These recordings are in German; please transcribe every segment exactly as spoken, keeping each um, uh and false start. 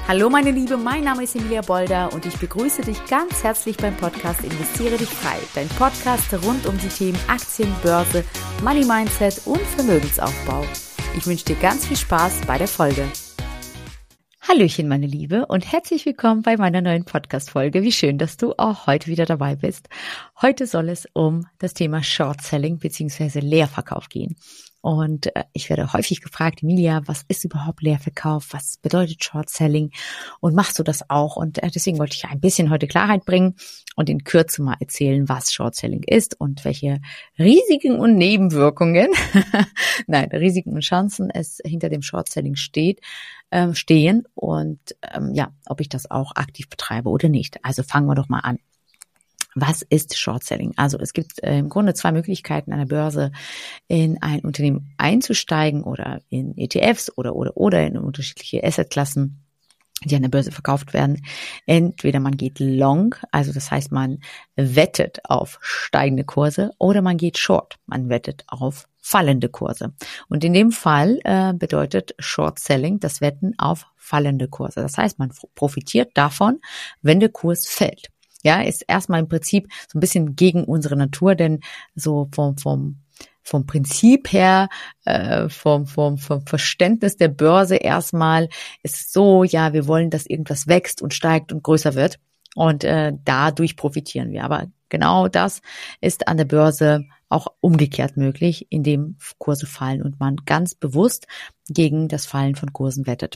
Hallo meine Liebe, mein Name ist Emilia Bolder und ich begrüße dich ganz herzlich beim Podcast Investiere dich frei. Dein Podcast rund um die Themen Aktien, Börse, Money Mindset und Vermögensaufbau. Ich wünsche dir ganz viel Spaß bei der Folge. Hallöchen meine Liebe und herzlich willkommen bei meiner neuen Podcast-Folge. Wie schön, dass du auch heute wieder dabei bist. Heute soll es um das Thema Short Selling bzw. Leerverkauf gehen. Und äh, ich werde häufig gefragt, Emilia, was ist überhaupt Leerverkauf? Was bedeutet Short Selling? Und machst du das auch? Und äh, deswegen wollte ich ein bisschen heute Klarheit bringen und in Kürze mal erzählen, was Short Selling ist und welche Risiken und Nebenwirkungen, nein, Risiken und Chancen es hinter dem Short Selling steht, ähm, stehen und ähm, ja, ob ich das auch aktiv betreibe oder nicht. Also fangen wir doch mal an. Was ist Short Selling? Also es gibt äh, im Grunde zwei Möglichkeiten an der Börse, in ein Unternehmen einzusteigen oder in E T Fs oder oder oder in unterschiedliche Assetklassen, die an der Börse verkauft werden. Entweder man geht long, also das heißt man wettet auf steigende Kurse, oder man geht short, man wettet auf fallende Kurse. Und in dem Fall äh, bedeutet Short Selling das Wetten auf fallende Kurse. Das heißt, man profitiert davon, wenn der Kurs fällt. Ja, ist erstmal im Prinzip so ein bisschen gegen unsere Natur, denn so vom vom vom Prinzip her, äh, vom vom vom Verständnis der Börse erstmal ist es so, ja, wir wollen, dass irgendwas wächst und steigt und größer wird und äh, dadurch profitieren wir. Aber genau das ist an der Börse auch umgekehrt möglich, indem Kurse fallen und man ganz bewusst gegen das Fallen von Kursen wettet.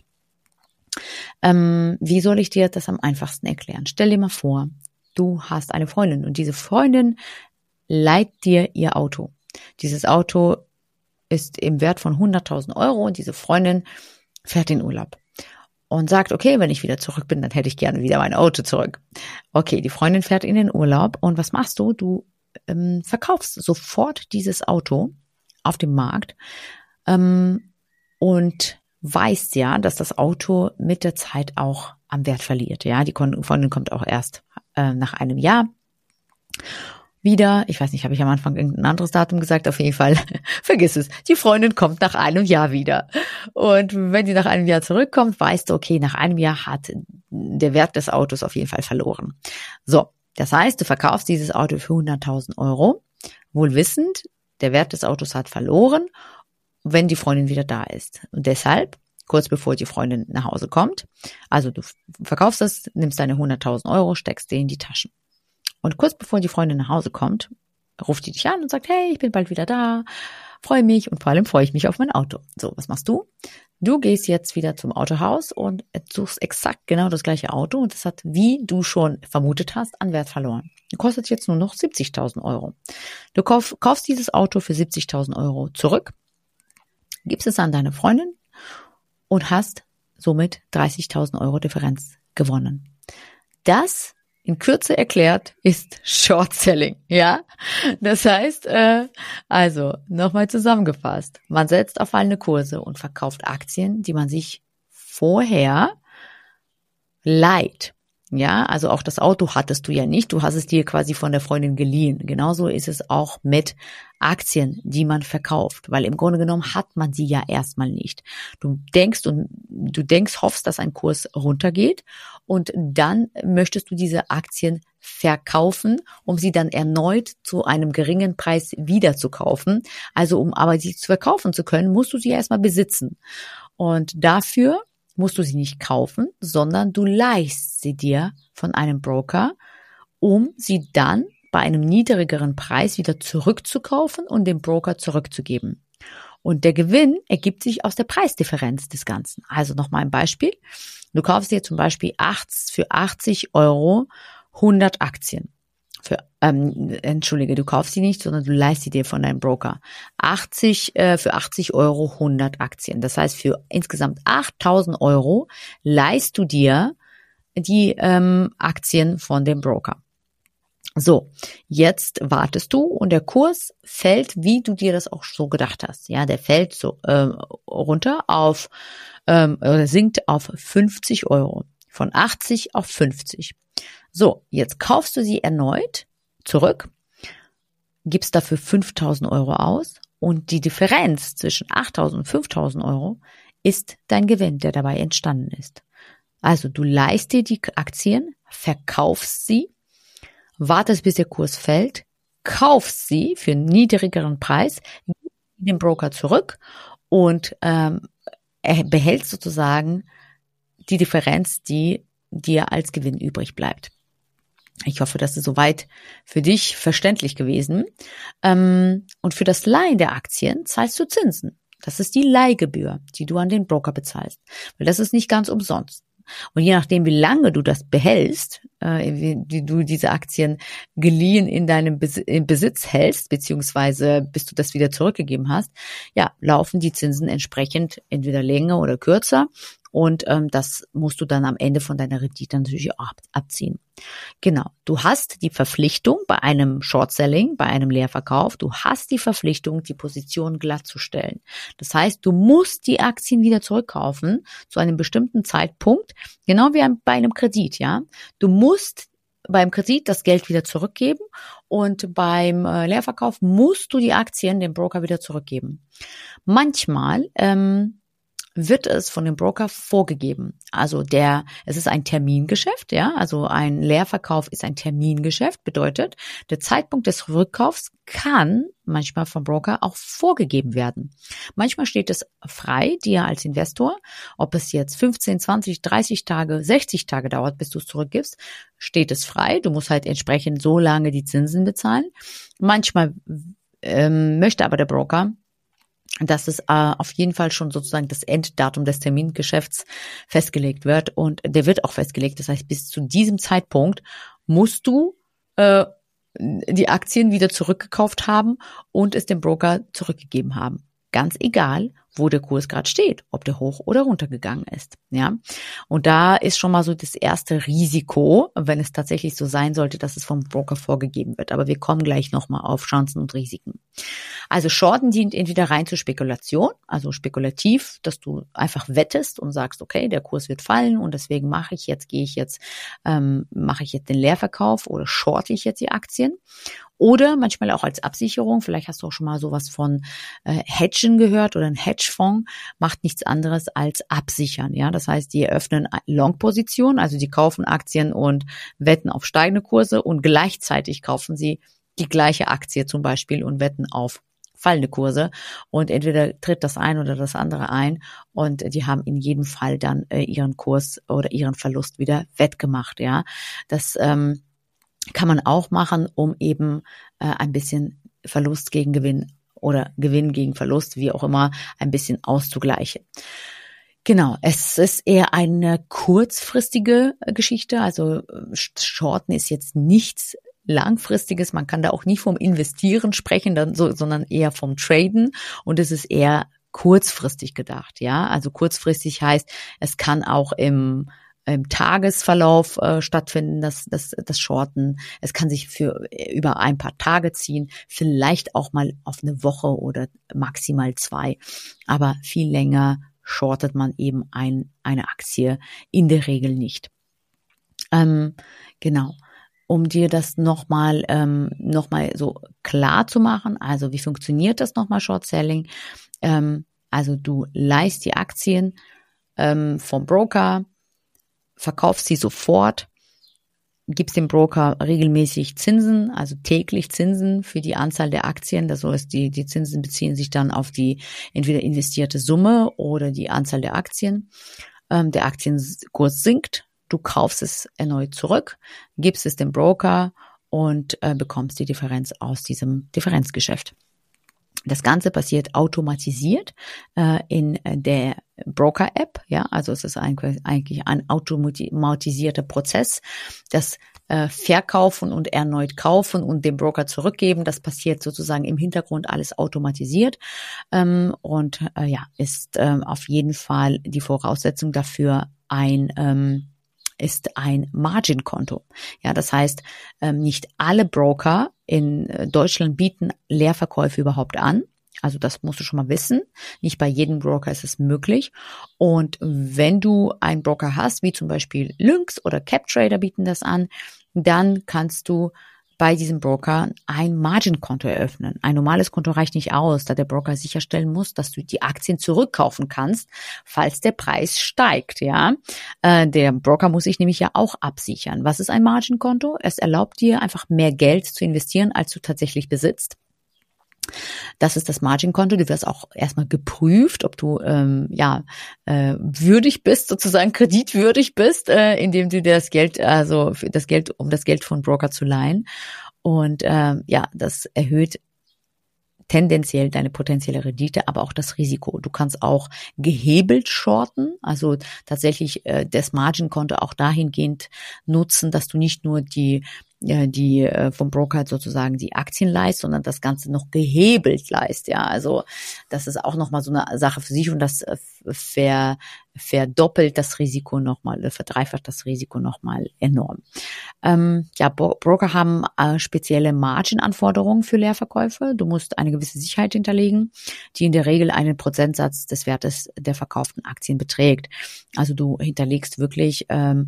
Ähm, wie soll ich dir das am einfachsten erklären? Stell dir mal vor, du hast eine Freundin und diese Freundin leiht dir ihr Auto. Dieses Auto ist im Wert von hunderttausend Euro und diese Freundin fährt in Urlaub und sagt, okay, wenn ich wieder zurück bin, dann hätte ich gerne wieder mein Auto zurück. Okay, die Freundin fährt in den Urlaub und was machst du? Du ähm, verkaufst sofort dieses Auto auf dem Markt ähm, und weißt ja, dass das Auto mit der Zeit auch am Wert verliert. Ja, die Freundin kommt auch erst äh, nach einem Jahr wieder. Ich weiß nicht, habe ich am Anfang irgendein anderes Datum gesagt? Auf jeden Fall, vergiss es. Die Freundin kommt nach einem Jahr wieder. Und wenn sie nach einem Jahr zurückkommt, weißt du, okay, nach einem Jahr hat der Wert des Autos auf jeden Fall verloren. So, das heißt, du verkaufst dieses Auto für hunderttausend Euro, wohl wissend, der Wert des Autos hat verloren, wenn die Freundin wieder da ist. Und deshalb, kurz bevor die Freundin nach Hause kommt, also du verkaufst es, nimmst deine hunderttausend Euro, steckst die in die Taschen. Und kurz bevor die Freundin nach Hause kommt, ruft die dich an und sagt, hey, ich bin bald wieder da, freue mich und vor allem freue ich mich auf mein Auto. So, was machst du? Du gehst jetzt wieder zum Autohaus und suchst exakt genau das gleiche Auto und das hat, wie du schon vermutet hast, an Wert verloren. Kostet jetzt nur noch siebzigtausend Euro. Du kauf, kaufst dieses Auto für siebzigtausend Euro zurück, gibst es an deine Freundin und hast somit dreißigtausend Euro Differenz gewonnen. Das, in Kürze erklärt, ist Short Selling, ja? Das heißt, äh, also, nochmal zusammengefasst, man setzt auf fallende Kurse und verkauft Aktien, die man sich vorher leiht. Ja, also auch das Auto hattest du ja nicht, du hast es dir quasi von der Freundin geliehen. Genauso ist es auch mit Aktien, die man verkauft, weil im Grunde genommen hat man sie ja erstmal nicht. Du denkst und du denkst, hoffst, dass ein Kurs runtergeht und dann möchtest du diese Aktien verkaufen, um sie dann erneut zu einem geringen Preis wieder zu kaufen. Also um aber sie zu verkaufen zu können, musst du sie erstmal besitzen. Und dafür musst du sie nicht kaufen, sondern du leihst sie dir von einem Broker, um sie dann bei einem niedrigeren Preis wieder zurückzukaufen und dem Broker zurückzugeben. Und der Gewinn ergibt sich aus der Preisdifferenz des Ganzen. Also nochmal ein Beispiel. Du kaufst dir zum Beispiel für achtzig Euro hundert Aktien. Für, ähm, entschuldige, du kaufst sie nicht, sondern du leihst sie dir von deinem Broker. achtzig, äh, für achtzig Euro hundert Aktien. Das heißt, für insgesamt achttausend Euro leihst du dir die ähm, Aktien von dem Broker. So, jetzt wartest du und der Kurs fällt, wie du dir das auch so gedacht hast. Ja, der fällt so ähm, runter auf, ähm, oder sinkt auf fünfzig Euro. Von achtzig auf fünfzig. So, jetzt kaufst du sie erneut zurück, gibst dafür fünftausend Euro aus und die Differenz zwischen achttausend und fünftausend Euro ist dein Gewinn, der dabei entstanden ist. Also du leihst dir die Aktien, verkaufst sie, wartest, bis der Kurs fällt, kaufst sie für einen niedrigeren Preis, gibst den Broker zurück und ähm, er behält sozusagen die Differenz, die dir als Gewinn übrig bleibt. Ich hoffe, das ist soweit für dich verständlich gewesen. Ähm, und für das Leihen der Aktien zahlst du Zinsen. Das ist die Leihgebühr, die du an den Broker bezahlst. Weil das ist nicht ganz umsonst. Und je nachdem, wie lange du das behältst, äh, wie, wie du diese Aktien geliehen in deinem Bes- in Besitz hältst, beziehungsweise bis du das wieder zurückgegeben hast, ja, laufen die Zinsen entsprechend entweder länger oder kürzer. Und ähm, das musst du dann am Ende von deiner Rendite natürlich auch abziehen. Genau, du hast die Verpflichtung bei einem Short-Selling, bei einem Leerverkauf, du hast die Verpflichtung, die Position glattzustellen. Das heißt, du musst die Aktien wieder zurückkaufen zu einem bestimmten Zeitpunkt, genau wie bei einem Kredit, ja. Du musst beim Kredit das Geld wieder zurückgeben und beim äh, Leerverkauf musst du die Aktien dem Broker wieder zurückgeben. Manchmal ähm, wird es von dem Broker vorgegeben. Also der, es ist ein Termingeschäft, ja, also ein Leerverkauf ist ein Termingeschäft, bedeutet, der Zeitpunkt des Rückkaufs kann manchmal vom Broker auch vorgegeben werden. Manchmal steht es frei, dir als Investor, ob es jetzt fünfzehn, zwanzig, dreißig Tage, sechzig Tage dauert, bis du es zurückgibst, steht es frei. Du musst halt entsprechend so lange die Zinsen bezahlen. Manchmal ähm, möchte aber der Broker, dass es äh, auf jeden Fall schon sozusagen das Enddatum des Termingeschäfts festgelegt wird und der wird auch festgelegt. Das heißt, bis zu diesem Zeitpunkt musst du äh, die Aktien wieder zurückgekauft haben und es dem Broker zurückgegeben haben. Ganz egal, wo der Kurs gerade steht, ob der hoch oder runter gegangen ist, ja. Und da ist schon mal so das erste Risiko, wenn es tatsächlich so sein sollte, dass es vom Broker vorgegeben wird. Aber wir kommen gleich nochmal auf Chancen und Risiken. Also Shorten dient entweder rein zur Spekulation, also spekulativ, dass du einfach wettest und sagst, okay, der Kurs wird fallen und deswegen mache ich jetzt, gehe ich jetzt, ähm, mache ich jetzt den Leerverkauf oder shorte ich jetzt die Aktien. Oder manchmal auch als Absicherung, vielleicht hast du auch schon mal sowas von äh, Hedgen gehört oder ein Hedgefonds macht nichts anderes als absichern. Ja, das heißt, die eröffnen Long-Positionen, also die kaufen Aktien und wetten auf steigende Kurse und gleichzeitig kaufen sie die gleiche Aktie zum Beispiel und wetten auf fallende Kurse und entweder tritt das ein oder das andere ein und die haben in jedem Fall dann äh, ihren Kurs oder ihren Verlust wieder wettgemacht. Ja, das ähm, kann man auch machen, um eben äh, ein bisschen Verlust gegen Gewinn oder Gewinn gegen Verlust, wie auch immer, ein bisschen auszugleichen. Genau, es ist eher eine kurzfristige Geschichte, also Shorten ist jetzt nichts Langfristiges, man kann da auch nie vom Investieren sprechen, dann so, sondern eher vom Traden und es ist eher kurzfristig gedacht, ja, also kurzfristig heißt, es kann auch im im Tagesverlauf äh, stattfinden, das, das, das Shorten. Es kann sich für über ein paar Tage ziehen, vielleicht auch mal auf eine Woche oder maximal zwei. Aber viel länger shortet man eben ein, eine Aktie in der Regel nicht. Ähm, genau. Um dir das nochmal ähm, noch mal so klar zu machen, also wie funktioniert das nochmal Short Selling? Ähm, also du leihst die Aktien ähm, vom Broker, verkaufst sie sofort, gibst dem Broker regelmäßig Zinsen, also täglich Zinsen für die Anzahl der Aktien. Das heißt, die, die Zinsen beziehen sich dann auf die entweder investierte Summe oder die Anzahl der Aktien. Ähm, der Aktienkurs sinkt, du kaufst es erneut zurück, gibst es dem Broker und äh, bekommst die Differenz aus diesem Differenzgeschäft. Das Ganze passiert automatisiert äh, in der Broker-App, ja, also es ist eigentlich ein automatisierter Prozess. Das äh, Verkaufen und erneut kaufen und dem Broker zurückgeben, das passiert sozusagen im Hintergrund alles automatisiert ähm, und äh, ja, ist äh, auf jeden Fall die Voraussetzung dafür ein ähm, ist ein Margin-Konto. Ja, das heißt, ähm, nicht alle Broker in Deutschland bieten Leerverkäufe überhaupt an. Also das musst du schon mal wissen. Nicht bei jedem Broker ist es möglich. Und wenn du einen Broker hast, wie zum Beispiel Lynx oder CapTrader bieten das an, dann kannst du bei diesem Broker ein Margin-Konto eröffnen. Ein normales Konto reicht nicht aus, da der Broker sicherstellen muss, dass du die Aktien zurückkaufen kannst, falls der Preis steigt. Ja, äh, der Broker muss sich nämlich ja auch absichern. Was ist ein Margin-Konto? Es erlaubt dir einfach mehr Geld zu investieren, als du tatsächlich besitzt. Das ist das Margin-Konto. Du wirst auch erstmal geprüft, ob du ähm, ja äh, würdig bist, sozusagen kreditwürdig bist, äh, indem du dir das Geld, also für das Geld, um das Geld von Broker zu leihen. Und äh, ja, das erhöht tendenziell deine potenzielle Rendite, aber auch das Risiko. Du kannst auch gehebelt shorten, also tatsächlich äh, das Margin-Konto auch dahingehend nutzen, dass du nicht nur die die äh, vom Broker sozusagen die Aktien leist, sondern das Ganze noch gehebelt leist. Ja, also das ist auch nochmal so eine Sache für sich und das äh, ver, verdoppelt das Risiko nochmal, verdreifacht das Risiko nochmal enorm. Ähm, ja, Bro- Broker haben äh, spezielle Margin-Anforderungen für Leerverkäufe. Du musst eine gewisse Sicherheit hinterlegen, die in der Regel einen Prozentsatz des Wertes der verkauften Aktien beträgt. Also du hinterlegst wirklich ähm,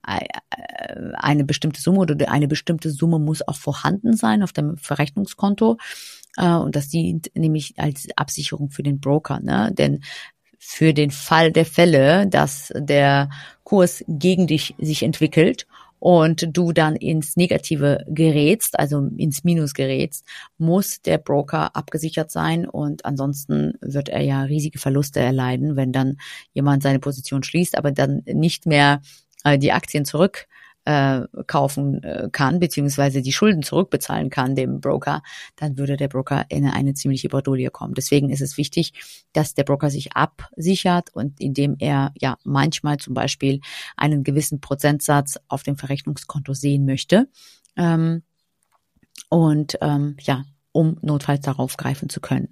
eine bestimmte Summe oder eine bestimmte Summe muss auch vorhanden sein auf dem Verrechnungskonto und das dient nämlich als Absicherung für den Broker, ne? Denn für den Fall der Fälle, dass der Kurs gegen dich sich entwickelt und du dann ins Negative gerätst, also ins Minus gerätst, muss der Broker abgesichert sein und ansonsten wird er ja riesige Verluste erleiden, wenn dann jemand seine Position schließt, aber dann nicht mehr die Aktien zurück äh, kaufen äh, kann, beziehungsweise die Schulden zurückbezahlen kann dem Broker, dann würde der Broker in eine ziemliche Bredouille kommen. Deswegen ist es wichtig, dass der Broker sich absichert und indem er ja manchmal zum Beispiel einen gewissen Prozentsatz auf dem Verrechnungskonto sehen möchte ähm, und ähm, ja, um notfalls darauf greifen zu können.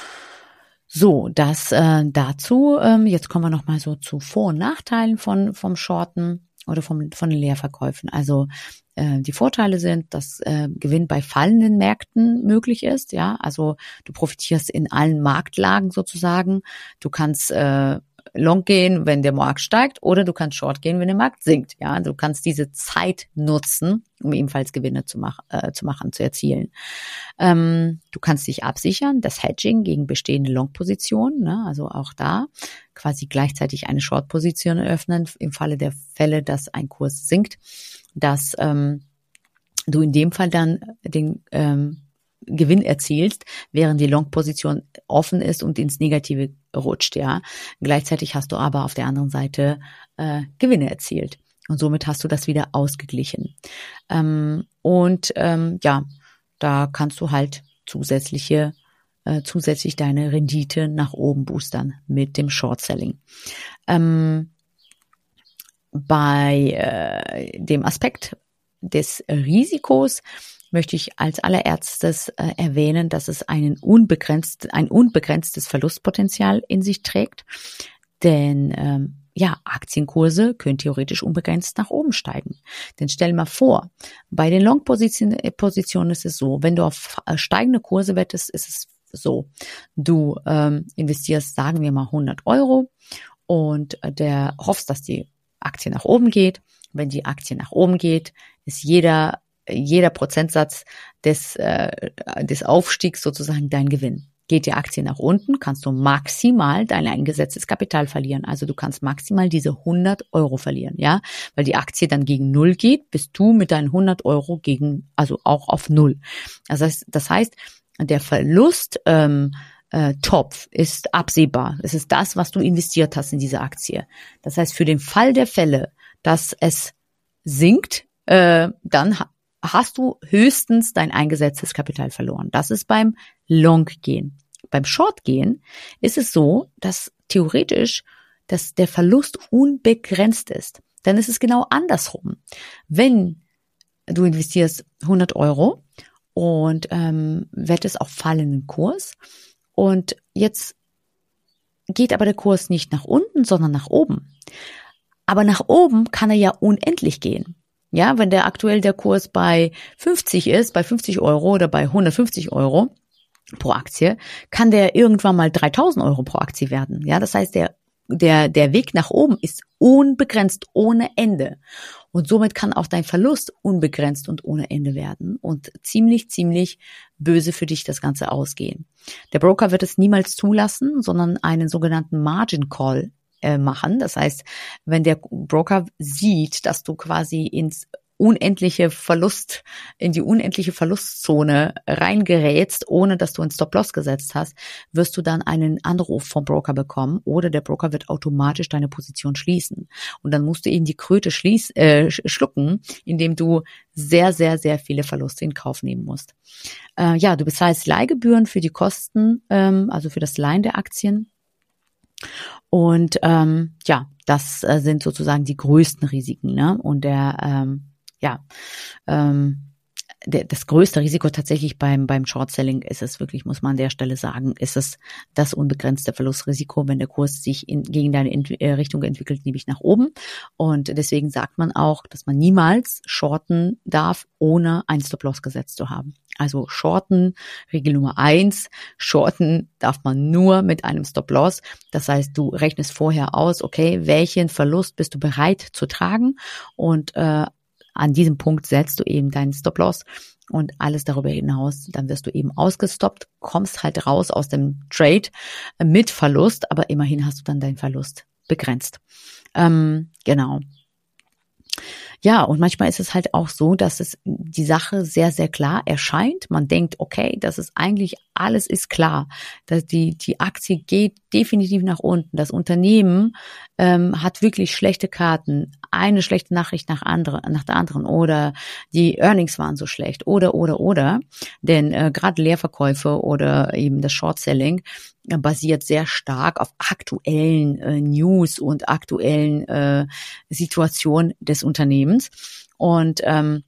So, das äh, dazu. Ähm, jetzt kommen wir noch mal so zu Vor- und Nachteilen von vom Shorten oder vom von den Leerverkäufen. Also äh, die Vorteile sind, dass äh, Gewinn bei fallenden Märkten möglich ist. Ja, also du profitierst in allen Marktlagen sozusagen. Du kannst äh, Long gehen, wenn der Markt steigt, oder du kannst Short gehen, wenn der Markt sinkt. Ja, du kannst diese Zeit nutzen, um ebenfalls Gewinne zu machen, äh, zu machen, zu erzielen. Ähm, du kannst dich absichern, das Hedging gegen bestehende Long-Positionen, ne? Also auch da quasi gleichzeitig eine Short-Position eröffnen im Falle der Fälle, dass ein Kurs sinkt, dass ähm, du in dem Fall dann den ähm, Gewinn erzielst, während die Long-Position offen ist und ins Negative rutscht, ja. Gleichzeitig hast du aber auf der anderen Seite äh, Gewinne erzielt und somit hast du das wieder ausgeglichen. Ähm, und ähm, ja, da kannst du halt zusätzliche äh, zusätzlich deine Rendite nach oben boostern mit dem Short-Selling. Ähm, bei äh, dem Aspekt des Risikos möchte ich als allererstes äh, erwähnen, dass es einen unbegrenzt, ein unbegrenztes Verlustpotenzial in sich trägt. Denn ähm, ja, Aktienkurse können theoretisch unbegrenzt nach oben steigen. Denn stell mal vor, bei den Long-Positionen Positionen ist es so, wenn du auf steigende Kurse wettest, ist es so, du ähm, investierst, sagen wir mal, hundert Euro und der hoffst, dass die Aktie nach oben geht. Wenn die Aktie nach oben geht, ist jeder jeder Prozentsatz des äh, des Aufstiegs sozusagen dein Gewinn. Geht die Aktie nach unten, kannst du maximal dein eingesetztes Kapital verlieren. Also du kannst maximal diese hundert Euro verlieren, ja, weil die Aktie dann gegen Null geht, bist du mit deinen hundert Euro gegen, also auch auf Null. Das heißt, das heißt, der Verlust ähm, äh, Topf ist absehbar. Es ist das, was du investiert hast in diese Aktie. Das heißt, für den Fall der Fälle, dass es sinkt, äh, dann ha- hast du höchstens dein eingesetztes Kapital verloren. Das ist beim Long-Gehen. Beim Short-Gehen ist es so, dass theoretisch dass der Verlust unbegrenzt ist. Dann ist es genau andersrum. Wenn du investierst hundert Euro und ähm, wettest auf fallenden Kurs und jetzt geht aber der Kurs nicht nach unten, sondern nach oben. Aber nach oben kann er ja unendlich gehen. Ja, wenn der aktuell der Kurs bei fünfzig ist, bei fünfzig Euro oder bei hundertfünfzig Euro pro Aktie, kann der irgendwann mal dreitausend Euro pro Aktie werden. Ja, das heißt, der, der, der Weg nach oben ist unbegrenzt, ohne Ende. Und somit kann auch dein Verlust unbegrenzt und ohne Ende werden und ziemlich, ziemlich böse für dich das Ganze ausgehen. Der Broker wird es niemals zulassen, sondern einen sogenannten Margin Call äh, machen. Das heißt, wenn der Broker sieht, dass du quasi ins unendliche Verlust, in die unendliche Verlustzone reingerätst, ohne dass du einen Stop-Loss gesetzt hast, wirst du dann einen Anruf vom Broker bekommen oder der Broker wird automatisch deine Position schließen. Und dann musst du eben die Kröte schließ, äh, schlucken, indem du sehr, sehr, sehr viele Verluste in Kauf nehmen musst. Äh, ja, du bezahlst Leihgebühren für die Kosten, ähm, also für das Leihen der Aktien. Und ähm, ja, das äh, sind sozusagen die größten Risiken, ne? Und der ähm, Ja, ähm, der, das größte Risiko tatsächlich beim beim Short-Selling ist es wirklich, muss man an der Stelle sagen, ist es das unbegrenzte Verlustrisiko, wenn der Kurs sich in, gegen deine Ent- äh, Richtung entwickelt, nämlich nach oben. Und deswegen sagt man auch, dass man niemals shorten darf, ohne ein Stop-Loss gesetzt zu haben. Also shorten, Regel Nummer eins, shorten darf man nur mit einem Stop-Loss. Das heißt, du rechnest vorher aus, okay, welchen Verlust bist du bereit zu tragen und äh, an diesem Punkt setzt du eben deinen Stop-Loss und alles darüber hinaus, dann wirst du eben ausgestoppt, kommst halt raus aus dem Trade mit Verlust, aber immerhin hast du dann deinen Verlust begrenzt. Ähm, genau. Ja, und manchmal ist es halt auch so, dass es die Sache sehr, sehr klar erscheint. Man denkt, okay, das ist eigentlich, alles ist klar. Dass die, die Aktie geht definitiv nach unten. Das Unternehmen ähm, hat wirklich schlechte Karten. Eine schlechte Nachricht nach, andere, nach der anderen. Oder die Earnings waren so schlecht. Oder, oder, oder. Denn äh, gerade Leerverkäufe oder eben das Short-Selling basiert sehr stark auf aktuellen äh, News und aktuellen äh, Situationen des Unternehmens. Und ähm,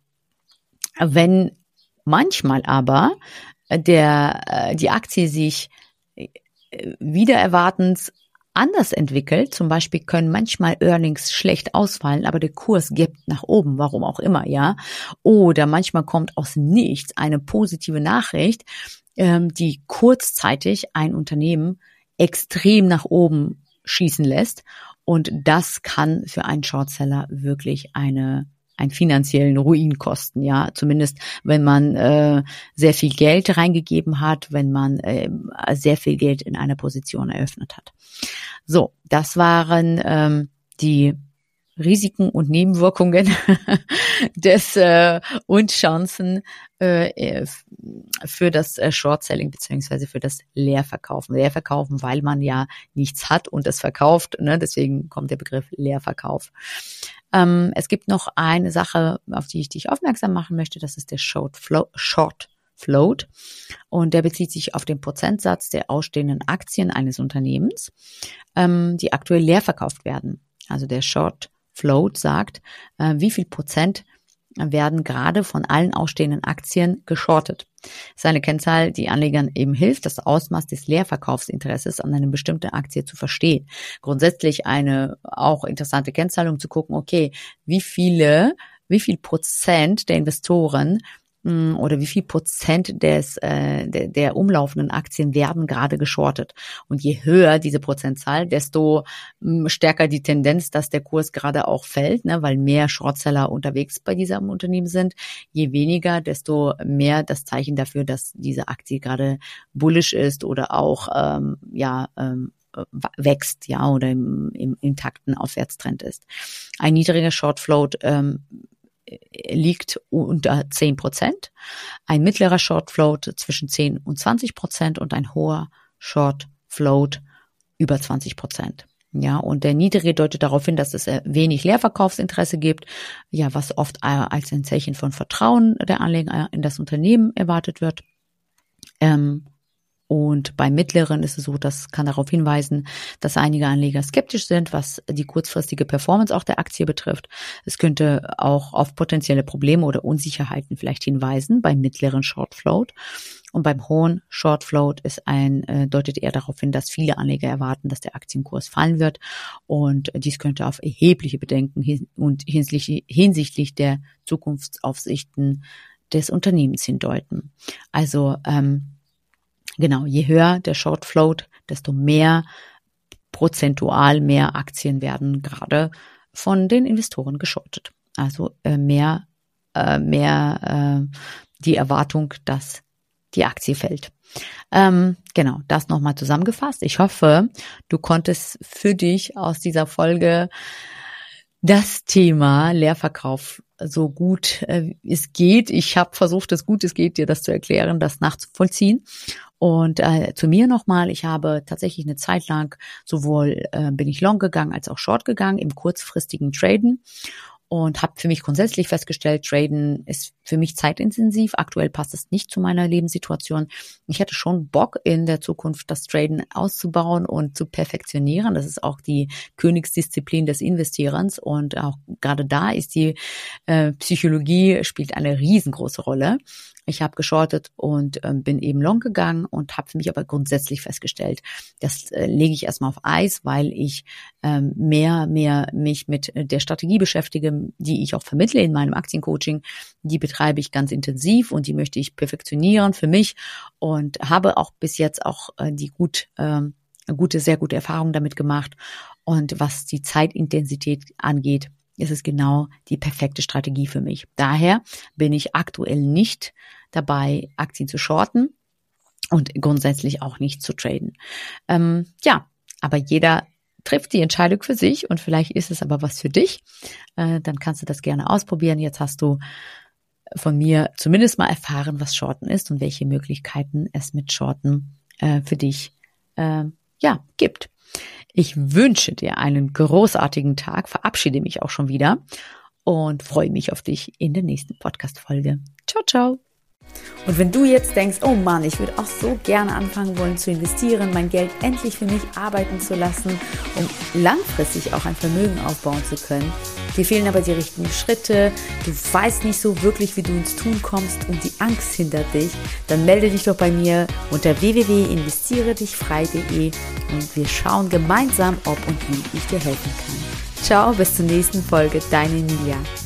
wenn manchmal aber der äh, die Aktie sich äh, wider erwartens anders entwickelt, zum Beispiel können manchmal Earnings schlecht ausfallen, aber der Kurs gibt nach oben, warum auch immer, ja. Oder manchmal kommt aus dem Nichts eine positive Nachricht, ähm, die kurzzeitig ein Unternehmen extrem nach oben schießen lässt. Und das kann für einen Shortseller wirklich eine einen finanziellen Ruin kosten, ja, zumindest wenn man äh, sehr viel Geld reingegeben hat, wenn man äh, sehr viel Geld in einer Position eröffnet hat. So, das waren ähm, die Risiken und Nebenwirkungen des äh, und Chancen äh, für das äh, Short-Selling beziehungsweise für das Leerverkaufen. Leerverkaufen, weil man ja nichts hat und es verkauft, ne? Deswegen kommt der Begriff Leerverkauf. Ähm, es gibt noch eine Sache, auf die ich dich aufmerksam machen möchte, das ist der Short Float. Short Float und der bezieht sich auf den Prozentsatz der ausstehenden Aktien eines Unternehmens, ähm, die aktuell leer verkauft werden. Also der Short Float sagt, äh, wie viel Prozent werden gerade von allen ausstehenden Aktien geschortet. Das ist eine Kennzahl, die Anlegern eben hilft, das Ausmaß des Leerverkaufsinteresses an eine bestimmte Aktie zu verstehen. Grundsätzlich eine auch interessante Kennzahl, um zu gucken, okay, wie viele, wie viel Prozent der Investoren oder wie viel Prozent des äh, der, der umlaufenden Aktien werden gerade geschortet. Und je höher diese Prozentzahl, desto mh, stärker die Tendenz, dass der Kurs gerade auch fällt, ne, weil mehr Shortseller unterwegs bei diesem Unternehmen sind. Je weniger, desto mehr das Zeichen dafür, dass diese Aktie gerade bullish ist oder auch ähm, ja ähm, wächst, ja, oder im, im intakten Aufwärtstrend ist. Ein niedriger Short Float ähm, liegt unter zehn Prozent, ein mittlerer Short Float zwischen zehn und zwanzig Prozent und ein hoher Short Float über zwanzig Prozent. Ja, und der niedrige deutet darauf hin, dass es wenig Leerverkaufsinteresse gibt, ja, was oft als ein Zeichen von Vertrauen der Anleger in das Unternehmen erwartet wird. Ähm, Und beim mittleren ist es so, das kann darauf hinweisen, dass einige Anleger skeptisch sind, was die kurzfristige Performance auch der Aktie betrifft. Es könnte auch auf potenzielle Probleme oder Unsicherheiten vielleicht hinweisen beim mittleren Short Float. Und beim hohen Short Float ist ein, äh, deutet eher darauf hin, dass viele Anleger erwarten, dass der Aktienkurs fallen wird. Und dies könnte auf erhebliche Bedenken hin und hinsichtlich, hinsichtlich der Zukunftsaussichten des Unternehmens hindeuten. Also, ähm, Genau, je höher der Short Float, desto mehr prozentual mehr Aktien werden gerade von den Investoren geschortet. Also äh, mehr, äh, mehr äh, die Erwartung, dass die Aktie fällt. Ähm, genau, das nochmal zusammengefasst. Ich hoffe, du konntest für dich aus dieser Folge das Thema Leerverkauf so gut äh, es geht. Ich habe versucht, es gut es geht, dir das zu erklären, das nachzuvollziehen. Und äh, zu mir nochmal, ich habe tatsächlich eine Zeit lang sowohl äh, bin ich long gegangen als auch short gegangen im kurzfristigen Traden und habe für mich grundsätzlich festgestellt, Traden ist für mich zeitintensiv. Aktuell passt es nicht zu meiner Lebenssituation. Ich hätte schon Bock, in der Zukunft das Traden auszubauen und zu perfektionieren. Das ist auch die Königsdisziplin des Investierens und auch gerade da ist die äh, Psychologie spielt eine riesengroße Rolle. Ich habe geschortet und ähm, bin eben long gegangen und habe für mich aber grundsätzlich festgestellt, das äh, lege ich erstmal auf Eis, weil ich ähm, mehr, mehr mich mit der Strategie beschäftige, die ich auch vermittle in meinem Aktiencoaching. Die betreibe ich ganz intensiv und die möchte ich perfektionieren für mich und habe auch bis jetzt auch äh, die gut, äh, gute, sehr gute Erfahrung damit gemacht. Und was die Zeitintensität angeht, ist es genau die perfekte Strategie für mich. Daher bin ich aktuell nicht dabei, Aktien zu shorten und grundsätzlich auch nicht zu traden. Ähm, ja, aber jeder trifft die Entscheidung für sich und vielleicht ist es aber was für dich. Äh, dann kannst du das gerne ausprobieren. Jetzt hast du von mir zumindest mal erfahren, was Shorten ist und welche Möglichkeiten es mit Shorten äh, für dich äh, ja gibt. Ich wünsche dir einen großartigen Tag, verabschiede mich auch schon wieder und freue mich auf dich in der nächsten Podcast-Folge. Ciao, ciao. Und wenn du jetzt denkst, oh Mann, ich würde auch so gerne anfangen wollen zu investieren, mein Geld endlich für mich arbeiten zu lassen, um langfristig auch ein Vermögen aufbauen zu können, dir fehlen aber die richtigen Schritte, du weißt nicht so wirklich, wie du ins Tun kommst und die Angst hindert dich, dann melde dich doch bei mir unter w w w punkt investiere dich frei punkt de und wir schauen gemeinsam, ob und wie ich dir helfen kann. Ciao, bis zur nächsten Folge, deine Emilia.